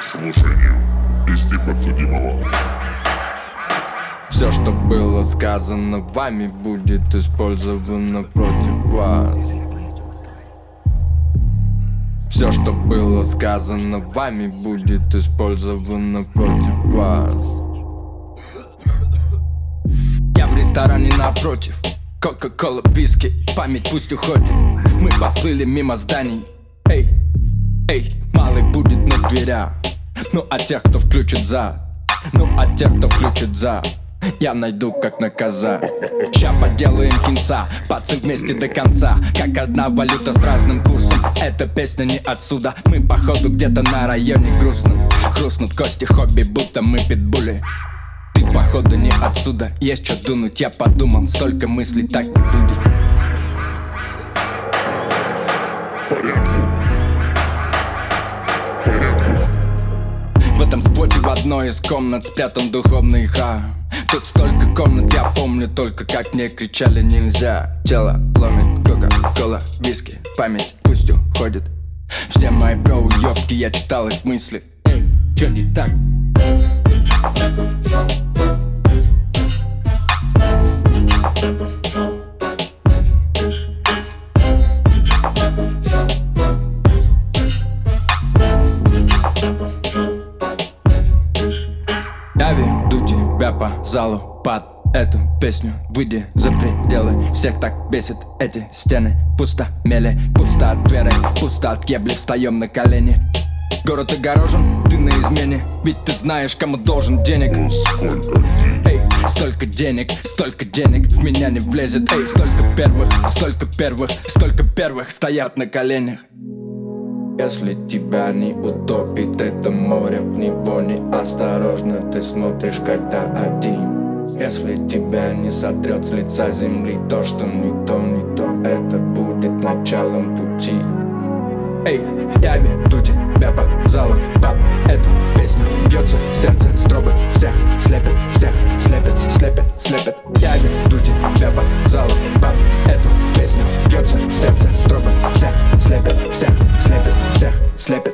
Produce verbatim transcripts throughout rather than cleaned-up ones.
слушанию песни подсудимого. Все, что было сказано вами, будет использовано против вас. Все, что было сказано вами, будет использовано против вас. Я в ресторане напротив, кока-кола, виски, память пусть уходит. Мы поплыли мимо зданий. Эй, эй, малый будет на дверях. Ну а тех, кто включит зад, ну а тех, кто включит зад, я найду, как наказать. Ща поделаем кинца, пацан вместе до конца. Как одна валюта с разным курсом. Эта песня не отсюда. Мы походу где-то на районе грустном. Хрустнут кости, хобби, будто мы питбули. Ты походу не отсюда. Есть что дунуть, я подумал. Столько мыслей так не будет. Порядку. Порядку. В этом споте в одной из комнат спрятан духовный храм. Тут столько комнат, я помню только как мне кричали нельзя. Тело ломит, кока-кола, виски, память пусть уходит. Все мои броу-ёбки, я читал их мысли. Эй, чё не так? Я веду тебя по залу под эту песню. Выйди за пределы, всех так бесит эти стены. Пусто мели, пусто от веры, пусто от кебли. Встаем на колени. Город огорожен, ты на измене. Ведь ты знаешь, кому должен денег. Эй, столько денег, столько денег в меня не влезет. Эй, столько первых, столько первых, столько первых стоят на коленях. Если тебя не утопит это море, в него неосторожно ты смотришь, когда один. Если тебя не сотрет с лица земли то, что не то, не то, это будет началом пути. Эй, я веду тебя по залу под эту песню. Бьется сердце, стробы всех слепят, всех слепят, слепят, слепят. Я веду тебя по залу под эту песню. Бьется сердце, стробы всех слепят, всех слепят, всех слепят.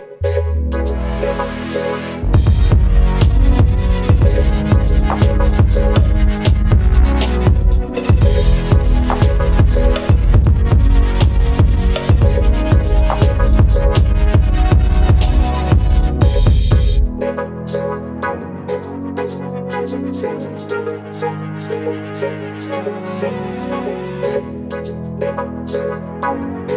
Thank you.